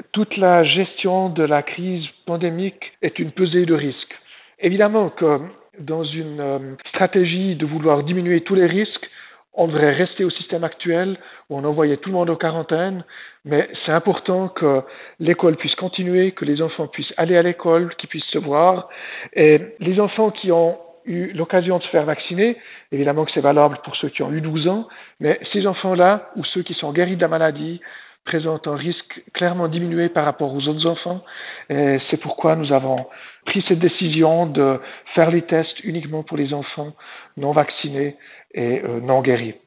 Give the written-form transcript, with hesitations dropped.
toute la gestion de la crise pandémique est une pesée de risques. Évidemment que dans une stratégie de vouloir diminuer tous les risques, on devrait rester au système actuel où on envoyait tout le monde en quarantaine, mais c'est important que l'école puisse continuer, que les enfants puissent aller à l'école, qu'ils puissent se voir. Et les enfants qui ont eu l'occasion de se faire vacciner, évidemment que c'est valable pour ceux qui ont eu 12 ans, mais ces enfants-là, ou ceux qui sont guéris de la maladie, présentent un risque clairement diminué par rapport aux autres enfants. Et c'est pourquoi nous avons pris cette décision de faire les tests uniquement pour les enfants non vaccinés et non guéris.